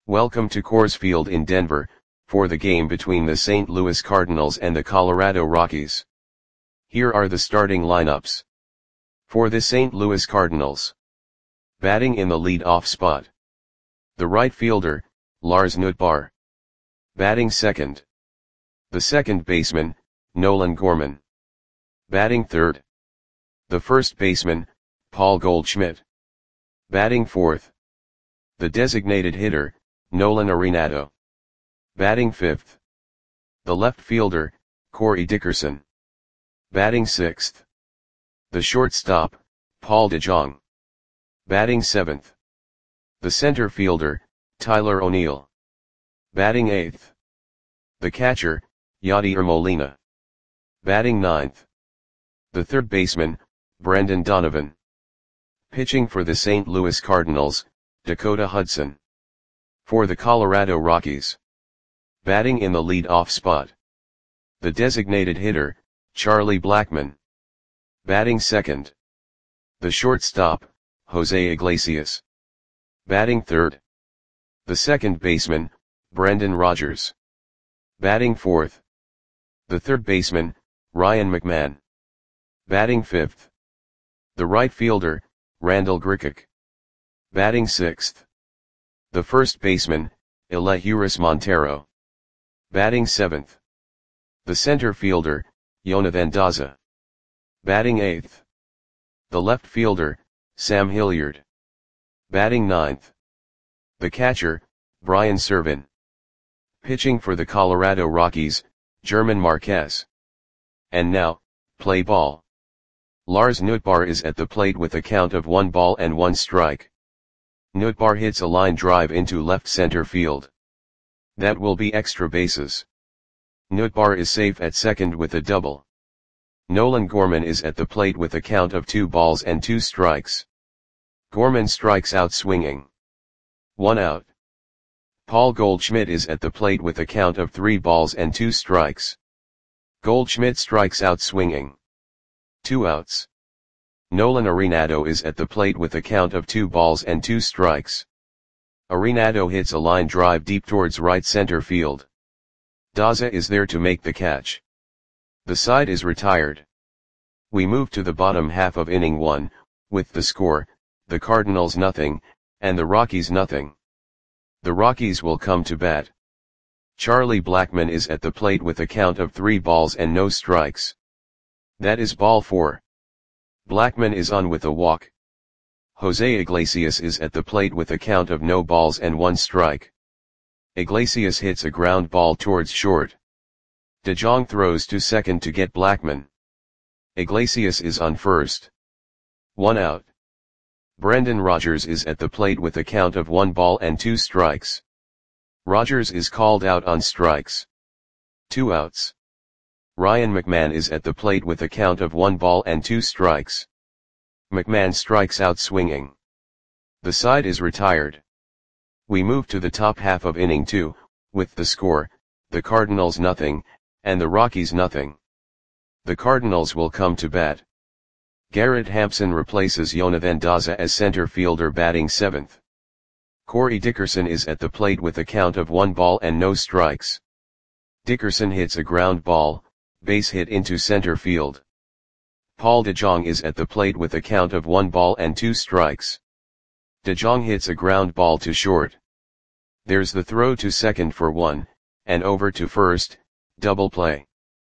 Welcome to Coors Field in Denver, for the game between the St. Louis Cardinals and the Colorado Rockies. Here are the starting lineups. For the St. Louis Cardinals. Batting in the lead-off spot. The right fielder, Lars Nootbaar. Batting second. The second baseman, Nolan Gorman. Batting third. The first baseman, Paul Goldschmidt. Batting fourth. The designated hitter, Nolan Arenado. Batting fifth. The left fielder, Corey Dickerson. Batting sixth. The shortstop, Paul DeJong. Batting seventh. The center fielder, Tyler O'Neill. Batting eighth. The catcher, Yadier Molina. Batting ninth. The third baseman, Brendan Donovan. Pitching for the St. Louis Cardinals, Dakota Hudson. For the Colorado Rockies. Batting in the lead-off spot. The designated hitter, Charlie Blackmon. Batting second. The shortstop, Jose Iglesias. Batting third. The second baseman, Brendan Rodgers. Batting fourth. The third baseman, Ryan McMahon. Batting fifth. The right fielder, Randal Grichuk. Batting sixth. The first baseman, Elehuris Montero. Batting seventh. The center fielder, Jonathan Daza. Batting eighth. The left fielder, Sam Hilliard. Batting ninth. The catcher, Brian Serven. Pitching for the Colorado Rockies, German Marquez. And now, play ball. Lars Nootbaar is at the plate with a count of 1-1 Nootbaar hits a line drive into left center field. That will be extra bases. Nootbaar is safe at second with a double. Nolan Gorman is at the plate with a count of 2-2. Gorman strikes out swinging. 1 out. Paul Goldschmidt is at the plate with a count of 3-2. Goldschmidt strikes out swinging. 2 outs. Nolan Arenado is at the plate with a count of 2-2. Arenado hits a line drive deep towards right center field. Daza is there to make the catch. The side is retired. We move to the bottom half of inning 1, with the score, the Cardinals nothing, and the Rockies nothing. The Rockies will come to bat. Charlie Blackmon is at the plate with a count of 3 balls and no strikes. That is ball 4. Blackmon is on with a walk. Jose Iglesias is at the plate with a count of no balls and 1 strike. Iglesias hits a ground ball towards short. DeJong throws to second to get Blackmon. Iglesias is on first. 1 out. Brendan Rodgers is at the plate with a count of 1-2. Rodgers is called out on strikes. 2 outs. Ryan McMahon is at the plate with a count of 1-2. McMahon strikes out swinging. The side is retired. We move to the top half of inning 2, with the score, the Cardinals nothing, and the Rockies nothing. The Cardinals will come to bat. Garrett Hampson replaces Jonathan Daza as center fielder batting 7th. Corey Dickerson is at the plate with a count of 1 ball and no strikes. Dickerson hits a ground ball, base hit into center field. Paul DeJong is at the plate with a count of 1-2. DeJong hits a ground ball to short. There's the throw to second for 1, and over to first, double play.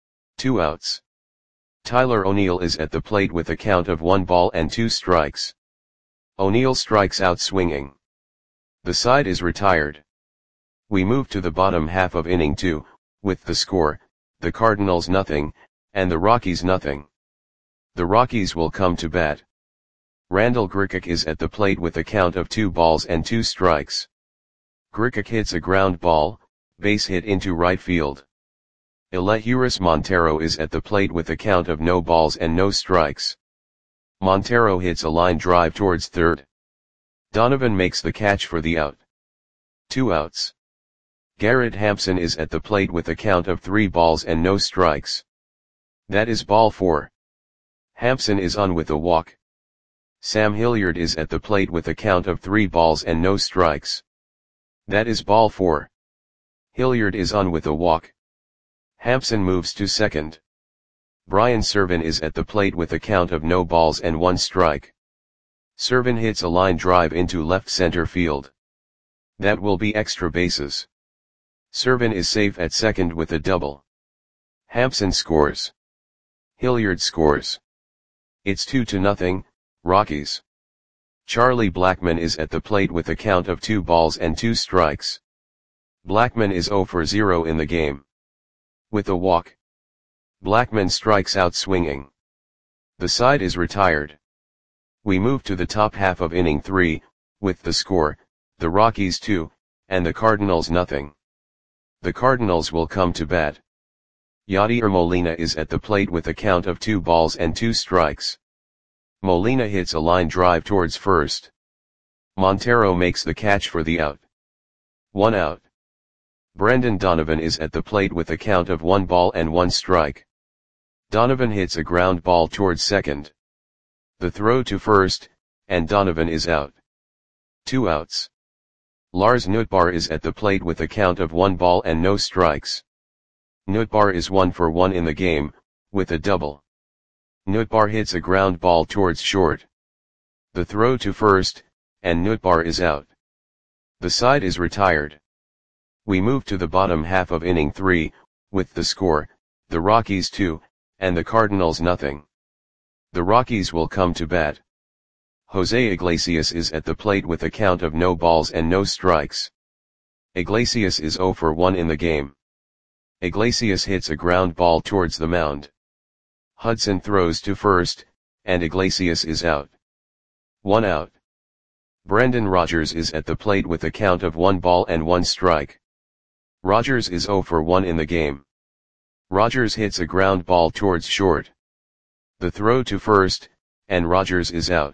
2 outs. Tyler O'Neill is at the plate with a count of 1-2. O'Neill strikes out swinging. The side is retired. We move to the bottom half of inning 2, with the score, the Cardinals nothing, and the Rockies nothing. The Rockies will come to bat. Randal Grichuk is at the plate with a count of 2 balls and 2 strikes. Grichuk hits a ground ball, base hit into right field. Elehuris Montero is at the plate with a count of no balls and no strikes. Montero hits a line drive towards third. Donovan makes the catch for the out. 2 outs. Garrett Hampson is at the plate with a count of 3 balls and no strikes. That is ball 4. Hampson is on with a walk. Sam Hilliard is at the plate with a count of 3 balls and no strikes. That is ball 4. Hilliard is on with a walk. Hampson moves to second. Brian Servin is at the plate with a count of no balls and 1 strike. Servin hits a line drive into left center field. That will be extra bases. Servin is safe at second with a double. Hampson scores. Hilliard scores. It's 2-0, Rockies. Charlie Blackmon is at the plate with a count of 2 balls and 2 strikes. Blackmon is 0 for 0 in the game. With a walk. Blackmon strikes out swinging. The side is retired. We move to the top half of inning 3, with the score, the Rockies 2, and the Cardinals nothing. The Cardinals will come to bat. Yadier Molina is at the plate with a count of 2 balls and 2 strikes. Molina hits a line drive towards first. Montero makes the catch for the out. 1 out. Brendan Donovan is at the plate with a count of 1 ball and 1 strike. Donovan hits a ground ball towards second. The throw to first, and Donovan is out. 2 outs. Lars Nootbaar is at the plate with a count of 1 ball and no strikes. Nootbaar is 1 for 1 in the game, with a double. Nootbaar hits a ground ball towards short. The throw to first, and Nootbaar is out. The side is retired. We move to the bottom half of inning 3, with the score, the Rockies 2, and the Cardinals nothing. The Rockies will come to bat. Jose Iglesias is at the plate with a count of no balls and no strikes. Iglesias is 0 for 1 in the game. Iglesias hits a ground ball towards the mound. Hudson throws to first, and Iglesias is out. 1 out. Brendan Rodgers is at the plate with a count of 1 ball and 1 strike. Rodgers is 0 for 1 in the game. Rodgers hits a ground ball towards short. The throw to first, and Rodgers is out.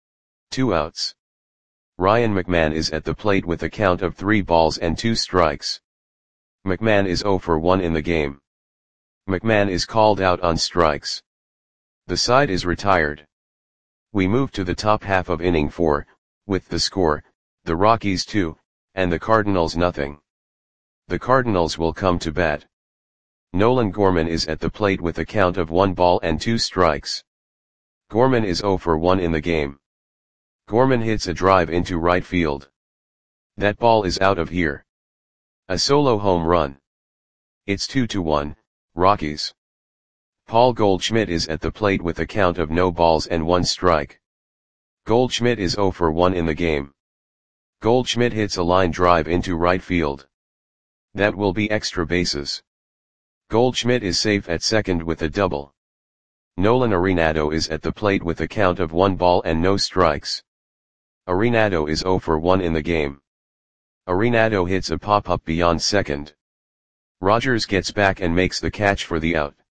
2 outs. Ryan McMahon is at the plate with a count of 3 balls and 2 strikes. McMahon is 0 for 1 in the game. McMahon is called out on strikes. The side is retired. We move to the top half of inning 4, with the score, the Rockies 2, and the Cardinals nothing. The Cardinals will come to bat. Nolan Gorman is at the plate with a count of 1 ball and 2 strikes. Gorman is 0 for 1 in the game. Gorman hits a drive into right field. That ball is out of here. A solo home run. It's 2-1, Rockies. Paul Goldschmidt is at the plate with a count of no balls and 1 strike. Goldschmidt is 0 for 1 in the game. Goldschmidt hits a line drive into right field. That will be extra bases. Goldschmidt is safe at second with a double. Nolan Arenado is at the plate with a count of 1 ball and no strikes. Arenado is 0 for 1 in the game. Arenado hits a pop-up beyond second. Rodgers gets back and makes the catch for the out.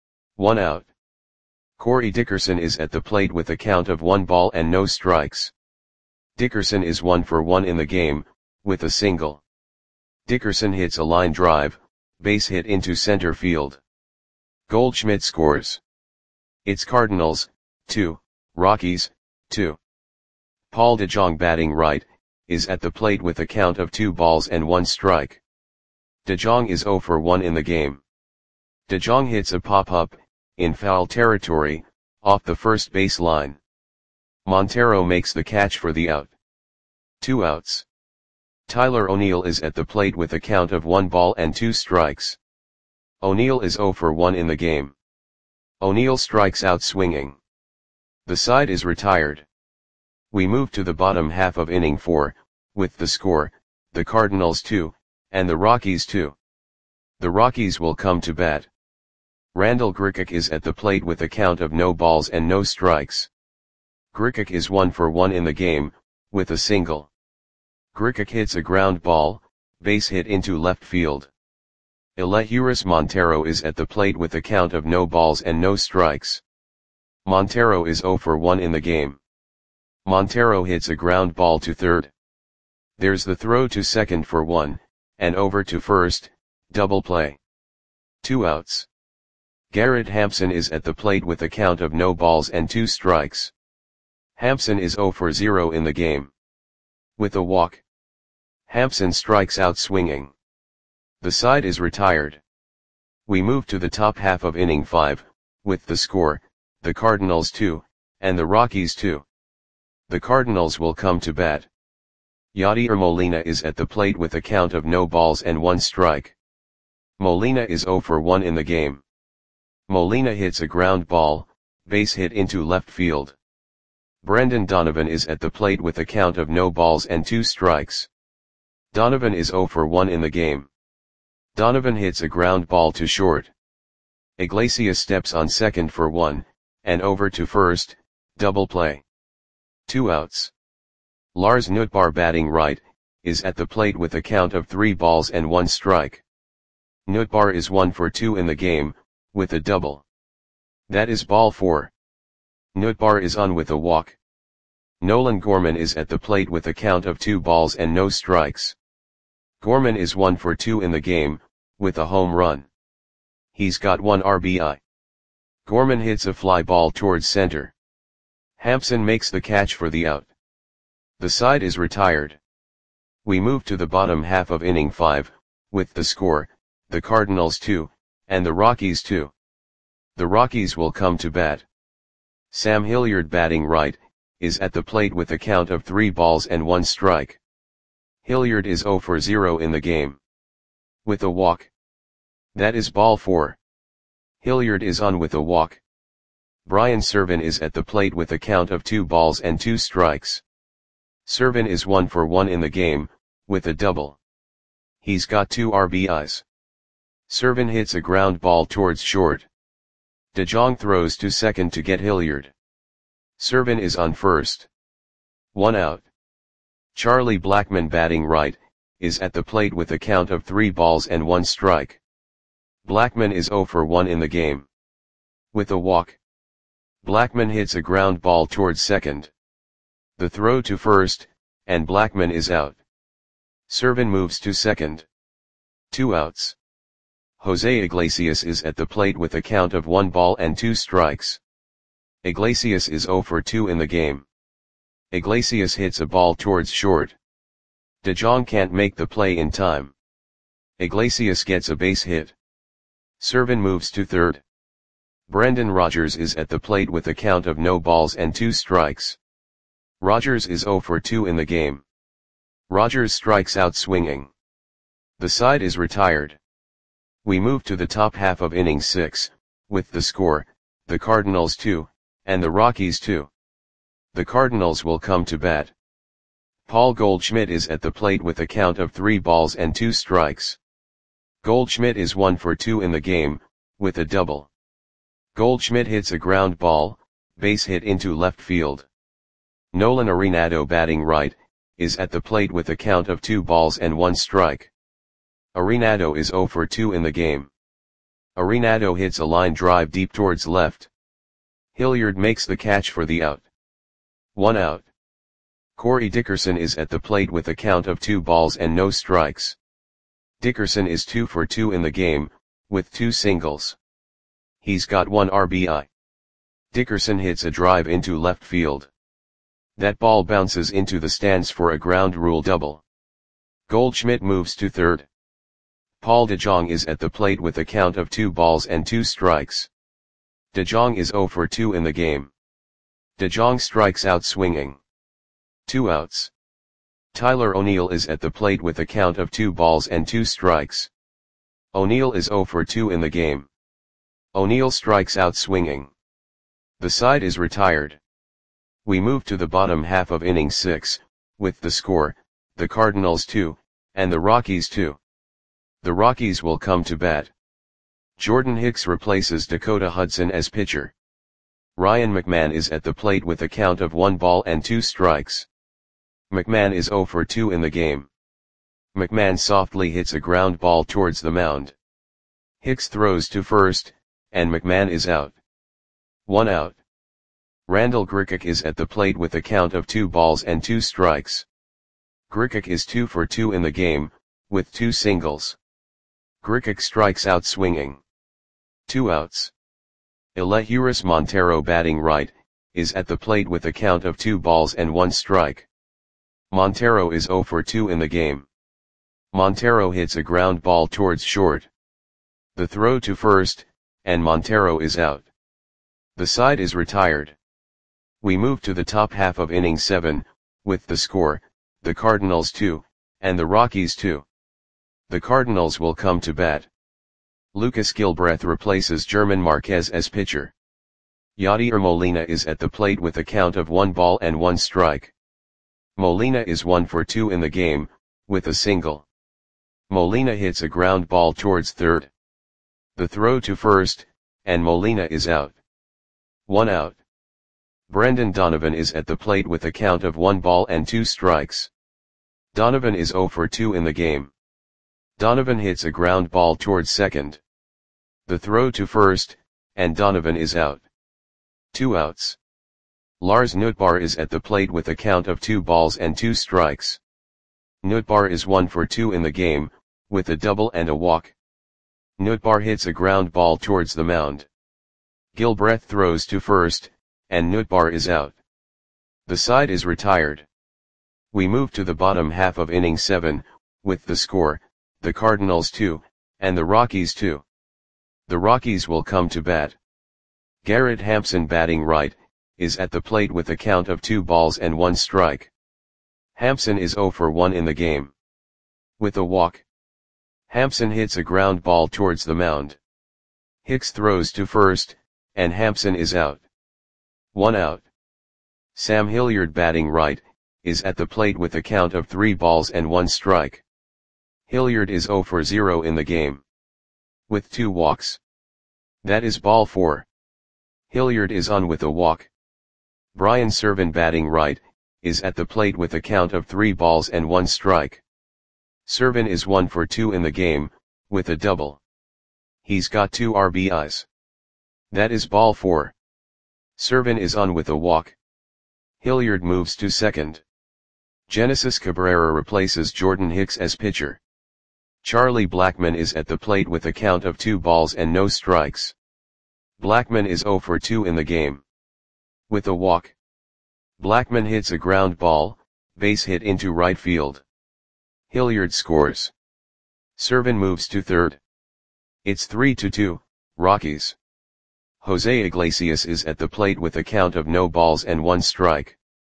1 out. Corey Dickerson is at the plate with a count of 1 ball and no strikes. Dickerson is 1 for 1 in the game, with a single. Dickerson hits a line drive, base hit into center field. Goldschmidt scores. It's Cardinals, 2, Rockies, 2. Paul DeJong batting right, is at the plate with a count of 2 balls and 1 strike. DeJong is 0 for 1 in the game. DeJong hits a pop-up, in foul territory, off the first base line. Montero makes the catch for the out. 2 outs. Tyler O'Neill is at the plate with a count of 1 ball and 2 strikes. O'Neill is 0 for 1 in the game. O'Neill strikes out swinging. The side is retired. We move to the bottom half of inning 4, with the score, the Cardinals 2, and the Rockies 2. The Rockies will come to bat. Randall Grichuk is at the plate with a count of no balls and no strikes. Grichuk is 1 for 1 in the game, with a single. Grichuk hits a ground ball, base hit into left field. Elehuris Montero is at the plate with a count of no balls and no strikes. Montero is 0 for 1 in the game. Montero hits a ground ball to third. There's the throw to second for 1, and over to first, double play. 2 outs. Garrett Hampson is at the plate with a count of no balls and 2 strikes. Hampson is 0 for 0 in the game. With a walk. Hampson strikes out swinging. The side is retired. We move to the top half of inning 5, with the score, the Cardinals 2, and the Rockies 2. The Cardinals will come to bat. Yadier Molina is at the plate with a count of no balls and 1 strike. Molina is 0 for 1 in the game. Molina hits a ground ball, base hit into left field. Brendan Donovan is at the plate with a count of no balls and 2 strikes. Donovan is 0 for 1 in the game. Donovan hits a ground ball to short. Iglesias steps on second for 1, and over to first, double play. 2 outs. Lars Nootbaar batting right, is at the plate with a count of 3 balls and 1 strike. Nootbaar is 1 for 2 in the game, with a double. That is ball 4. Nootbaar is on with a walk. Nolan Gorman is at the plate with a count of 2 balls and no strikes. Gorman is 1 for 2 in the game, with a home run. He's got 1 RBI. Gorman hits a fly ball towards center. Hampson makes the catch for the out. The side is retired. We move to the bottom half of inning 5, with the score, the Cardinals 2, and the Rockies 2. The Rockies will come to bat. Sam Hilliard batting right, is at the plate with a count of 3 balls and 1 strike. Hilliard is 0 for 0 in the game. With a walk. That is ball 4. Hilliard is on with a walk. Brian Serven is at the plate with a count of 2 balls and 2 strikes. Serven is 1 for 1 in the game, with a double. He's got 2 RBIs. Serven hits a ground ball towards short. DeJong throws to second to get Hilliard. Serven is on first. 1 out. Charlie Blackmon batting right, is at the plate with a count of 3 balls and 1 strike. Blackmon is 0 for 1 in the game. With a walk. Blackmon hits a ground ball towards second. The throw to first, and Blackmon is out. Serven moves to second. 2 outs. Jose Iglesias is at the plate with a count of 1 ball and 2 strikes. Iglesias is 0 for 2 in the game. Iglesias hits a ball towards short. DeJong can't make the play in time. Iglesias gets a base hit. Serven moves to third. Brendan Rodgers is at the plate with a count of no balls and 2 strikes. Rodgers is 0 for 2 in the game. Rodgers strikes out swinging. The side is retired. We move to the top half of inning 6, with the score, the Cardinals 2, and the Rockies 2. The Cardinals will come to bat. Paul Goldschmidt is at the plate with a count of 3 balls and 2 strikes. Goldschmidt is 1 for 2 in the game, with a double. Goldschmidt hits a ground ball, base hit into left field. Nolan Arenado batting right, is at the plate with a count of 2 balls and 1 strike. Arenado is 0 for 2 in the game. Arenado hits a line drive deep towards left. Hilliard makes the catch for the out. 1 out. Corey Dickerson is at the plate with a count of 2 balls and no strikes. Dickerson is 2 for 2 in the game, with 2 singles. He's got 1 RBI. Dickerson hits a drive into left field. That ball bounces into the stands for a ground rule double. Goldschmidt moves to third. Paul DeJong is at the plate with a count of 2 balls and 2 strikes. DeJong is 0 for 2 in the game. DeJong strikes out swinging. 2 outs. Tyler O'Neill is at the plate with a count of 2 balls and 2 strikes. O'Neill is 0 for 2 in the game. O'Neill strikes out swinging. The side is retired. We move to the bottom half of inning 6, with the score, the Cardinals 2, and the Rockies 2. The Rockies will come to bat. Jordan Hicks replaces Dakota Hudson as pitcher. Ryan McMahon is at the plate with a count of 1 ball and 2 strikes. McMahon is 0 for 2 in the game. McMahon softly hits a ground ball towards the mound. Hicks throws to first, and McMahon is out. 1 out. Randall Grichuk is at the plate with a count of 2 balls and 2 strikes. Grichuk is 2 for 2 in the game, with 2 singles. Grichuk strikes out swinging. 2 outs. Elehuris Montero batting right, is at the plate with a count of 2 balls and 1 strike. Montero is 0 for 2 in the game. Montero hits a ground ball towards short. The throw to first, and Montero is out. The side is retired. We move to the top half of inning 7, with the score, the Cardinals 2, and the Rockies 2. The Cardinals will come to bat. Lucas Gilbreth replaces German Marquez as pitcher. Yadier Molina is at the plate with a count of 1 ball and 1 strike. Molina is 1 for 2 in the game, with a single. Molina hits a ground ball towards third. The throw to first, and Molina is out. 1 out. Brendan Donovan is at the plate with a count of 1 ball and 2 strikes. Donovan is 0 for 2 in the game. Donovan hits a ground ball towards second. The throw to first, and Donovan is out. 2 outs. Lars Nootbaar is at the plate with a count of 2 balls and 2 strikes. Nootbaar is 1 for 2 in the game, with a double and a walk. Nootbaar hits a ground ball towards the mound. Gilbreth throws to first, and Nootbaar is out. The side is retired. We move to the bottom half of inning 7, with the score, the Cardinals 2, and the Rockies 2. The Rockies will come to bat. Garrett Hampson, batting right, is at the plate with a count of 2 balls and 1 strike. Hampson is 0 for 1 in the game. With a walk. Hampson hits a ground ball towards the mound. Hicks throws to first, and Hampson is out. 1 out. Sam Hilliard, batting right, is at the plate with a count of 3 balls and 1 strike. Hilliard is 0 for 0 in the game. With 2 walks. That is ball 4. Hilliard is on with a walk. Brian Serven, batting right, is at the plate with a count of 3 balls and 1 strike. Serven is 1 for 2 in the game, with a double. He's got 2 RBIs. That is ball 4. Serven is on with a walk. Hilliard moves to second. Genesis Cabrera replaces Jordan Hicks as pitcher. Charlie Blackmon is at the plate with a count of 2 balls and no strikes. Blackmon is 0 for 2 in the game. With a walk. Blackmon hits a ground ball, base hit into right field. Hilliard scores. Serven moves to third. It's 3-2, Rockies. Jose Iglesias is at the plate with a count of no balls and 1 strike.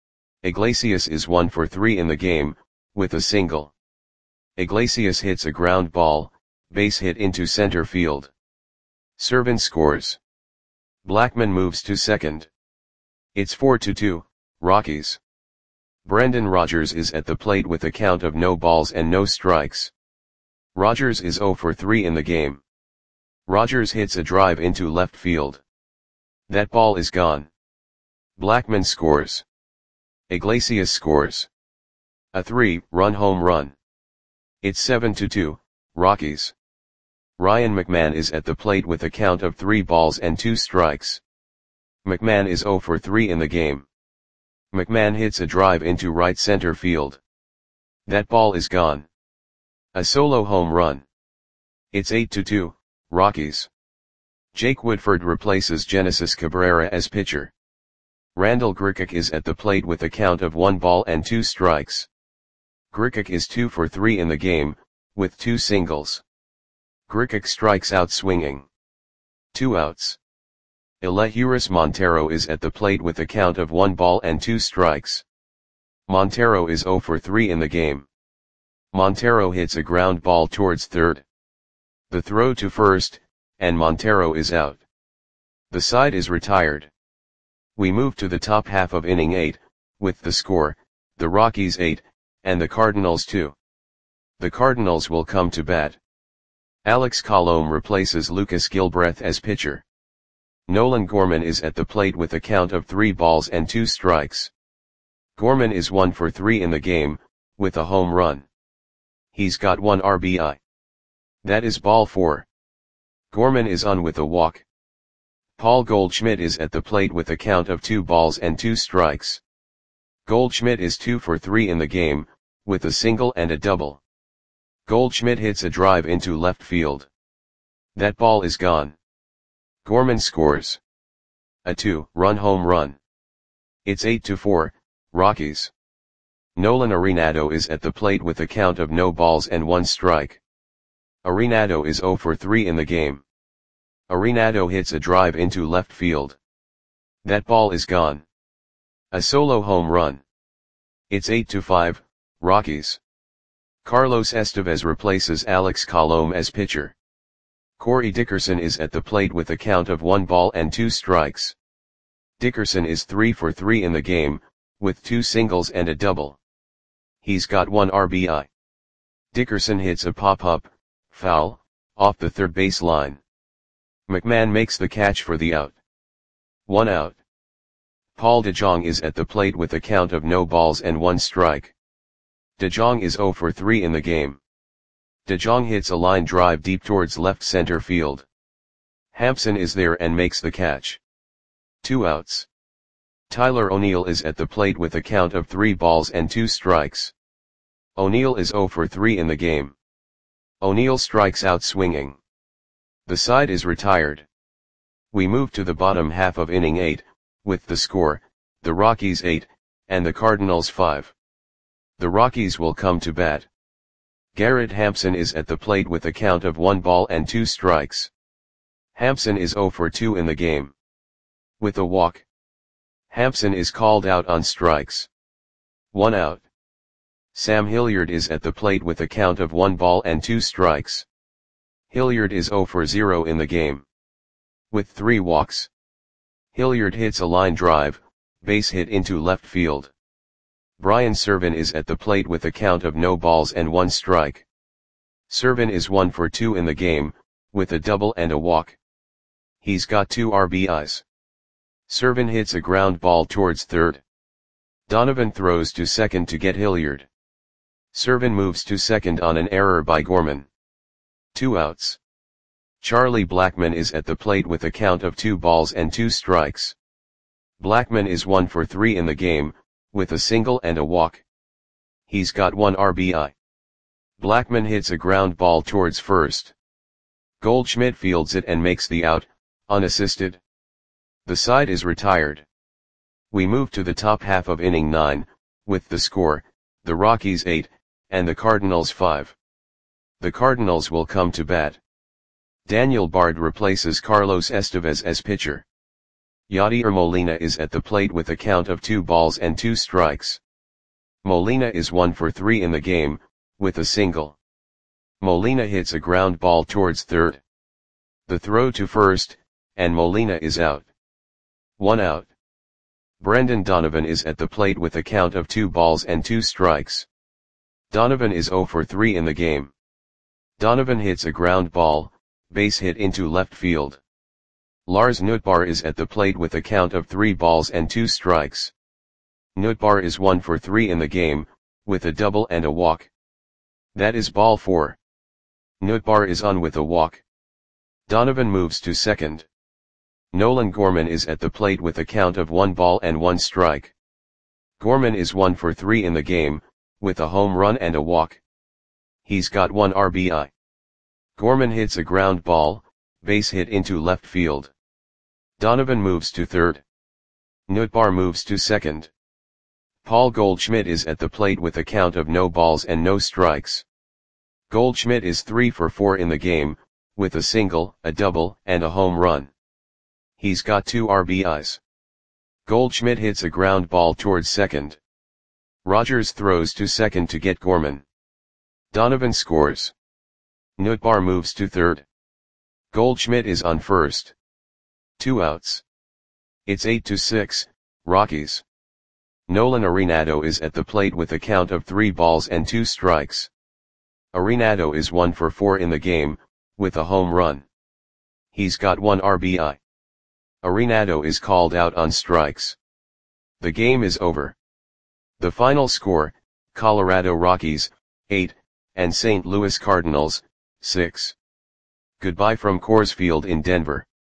Iglesias is 1 for 3 in the game, with a single. Iglesias hits a ground ball, base hit into center field. Serven scores. Blackmon moves to second. It's 4-2, Rockies. Brendan Rodgers is at the plate with a count of no balls and no strikes. Rodgers is 0 for 3 in the game. Rodgers hits a drive into left field. That ball is gone. Blackmon scores. Iglesias scores. A 3-run home run. It's 7-2, Rockies. Ryan McMahon is at the plate with a count of 3 balls and 2 strikes. McMahon is 0 for 3 in the game. McMahon hits a drive into right center field. That ball is gone. A solo home run. It's 8-2, Rockies. Jake Woodford replaces Genesis Cabrera as pitcher. Randall Grichuk is at the plate with a count of 1 ball and 2 strikes. Grichuk is 2 for 3 in the game, with 2 singles. Grichuk strikes out swinging. 2 outs. Elehuris Montero is at the plate with a count of 1 ball and 2 strikes. Montero is 0 for 3 in the game. Montero hits a ground ball towards third. The throw to first, and Montero is out. The side is retired. We move to the top half of inning 8, with the score, the Rockies 8, and the Cardinals 2. The Cardinals will come to bat. Alex Colomé replaces Lucas Gilbreth as pitcher. Nolan Gorman is at the plate with a count of 3 balls and 2 strikes. Gorman is 1 for 3 in the game, with a home run. He's got 1 RBI. That is ball 4. Gorman is on with a walk. Paul Goldschmidt is at the plate with a count of 2 balls and 2 strikes. Goldschmidt is 2 for 3 in the game, with a single and a double. Goldschmidt hits a drive into left field. That ball is gone. Gorman scores. A 2-run home run. It's 8-4, Rockies. Nolan Arenado is at the plate with a count of no balls and 1 strike. Arenado is 0 for 3 in the game. Arenado hits a drive into left field. That ball is gone. A solo home run. It's 8-5, Rockies. Carlos Estevez replaces Alex Colomé as pitcher. Corey Dickerson is at the plate with a count of 1 ball and 2 strikes. Dickerson is 3 for 3 in the game, with 2 singles and a double. He's got 1 RBI. Dickerson hits a pop-up, foul, off the third base line. McMahon makes the catch for the out. 1 out. Paul DeJong is at the plate with a count of no balls and 1 strike. DeJong is 0 for 3 in the game. DeJong hits a line drive deep towards left center field. Hampson is there and makes the catch. 2 outs. Tyler O'Neill is at the plate with a count of 3 balls and 2 strikes. O'Neill is 0 for 3 in the game. O'Neill strikes out swinging. The side is retired. We move to the bottom half of inning 8, with the score, the Rockies 8, and the Cardinals 5. The Rockies will come to bat. Garrett Hampson is at the plate with a count of 1 ball and 2 strikes. Hampson is 0 for 2 in the game. With a walk. Hampson is called out on strikes. 1 out. Sam Hilliard is at the plate with a count of 1 ball and 2 strikes. Hilliard is 0 for 0 in the game. With 3 walks. Hilliard hits a line drive, base hit into left field. Brian Serven is at the plate with a count of no balls and 1 strike. Serven is 1 for 2 in the game, with a double and a walk. He's got 2 RBIs. Serven hits a ground ball towards third. Donovan throws to second to get Hilliard. Serven moves to second on an error by Gorman. 2 outs. Charlie Blackmon is at the plate with a count of 2 balls and 2 strikes. Blackmon is 1 for 3 in the game, with a single and a walk. He's got 1 RBI. Blackmon hits a ground ball towards first. Goldschmidt fields it and makes the out, unassisted. The side is retired. We move to the top half of inning 9, with the score, the Rockies 8, and the Cardinals 5. The Cardinals will come to bat. Daniel Bard replaces Carlos Estevez as pitcher. Yadier Molina is at the plate with a count of 2 balls and 2 strikes. Molina is 1 for 3 in the game, with a single. Molina hits a ground ball towards third. The throw to first, and Molina is out. 1 out. Brendan Donovan is at the plate with a count of 2 balls and 2 strikes. Donovan is 0 for 3 in the game. Donovan hits a ground ball, base hit into left field. Lars Nootbaar is at the plate with a count of 3 balls and 2 strikes. Nootbaar is 1 for 3 in the game, with a double and a walk. That is ball 4. Nootbaar is on with a walk. Donovan moves to second. Nolan Gorman is at the plate with a count of 1 ball and 1 strike. Gorman is 1 for 3 in the game, with a home run and a walk. He's got 1 RBI. Gorman hits a ground ball, base hit into left field. Donovan moves to third. Nootbaar moves to second. Paul Goldschmidt is at the plate with a count of no balls and no strikes. Goldschmidt is 3 for 4 in the game, with a single, a double, and a home run. He's got 2 RBIs. Goldschmidt hits a ground ball towards second. Rogers throws to second to get Gorman. Donovan scores. Nootbaar moves to third. Goldschmidt is on first. 2 outs. It's 8-6, Rockies. Nolan Arenado is at the plate with a count of 3 balls and 2 strikes. Arenado is 1 for 4 in the game, with a home run. He's got 1 RBI. Arenado is called out on strikes. The game is over. The final score, Colorado Rockies, 8, and St. Louis Cardinals, 6. Goodbye from Coors Field in Denver.